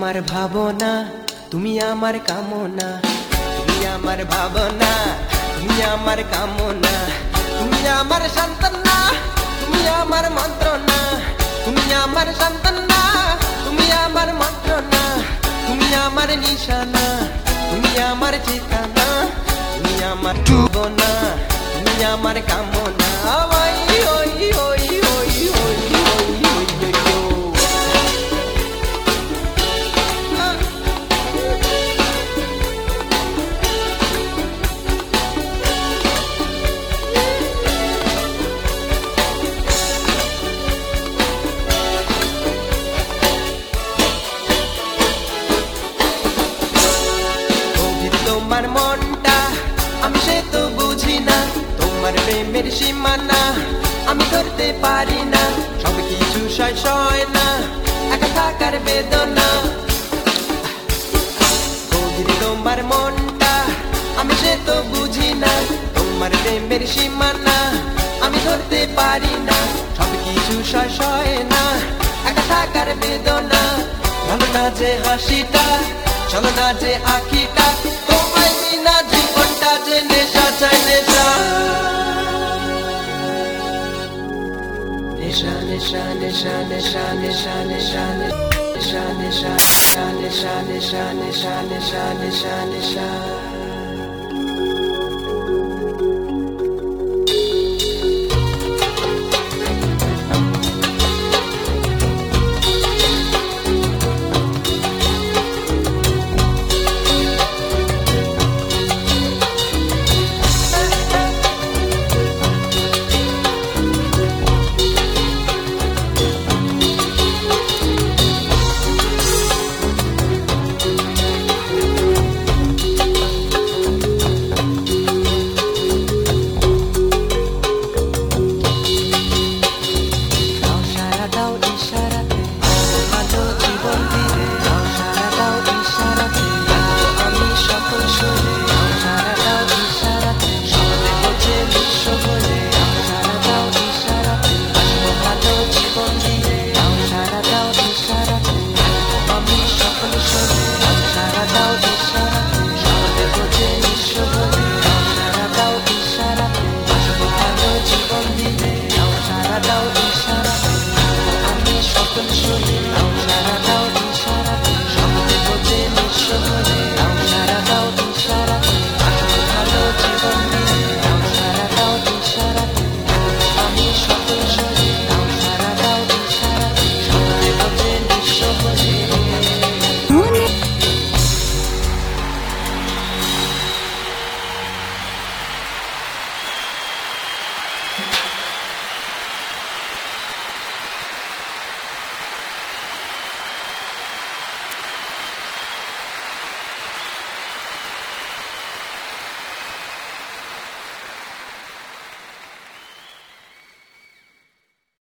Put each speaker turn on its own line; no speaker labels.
আমার ভাবনা, তুমি আমার কামনা, তুমি আমার ভাবনা, তুমি আমার কামনা, তুমি আমার সান্ত্বনা, তুমি আমার মন্ত্রণা, তুমি আমার সান্ত্বনা, তুমি আমার মন্ত্রণা, তুমি আমার নিশানা, তুমি আমার ঠিকানা, তুমি আমার ভাবনা, তুমি আমার কামনা। ওই ওই ওই ওই ওই তোমার মনটা আমি সে তো বুঝি না, তোমার প্রেমের সীমানা আমি ধরতে পারি না, সব কিছু সয় সয় না, একা থাকার বেদনা। গভীর তোমার মনটা আমি সে তো বুঝি না, তোমার প্রেমের সীমানা আমি ধরতে পারি না, সব কিছু সয় সয় না, একা থাকার বেদনা। ভালো না যে হাসিটা, চলো না যে আঁকিটা, তোমায় বিনা জীবনটা যে নেশা চাই নেশা। নেশা নেশা নেশা নেশা নেশা নেশা নেশা নেশা নেশা নেশা নেশা নেশা নেশা নেশা নেশা।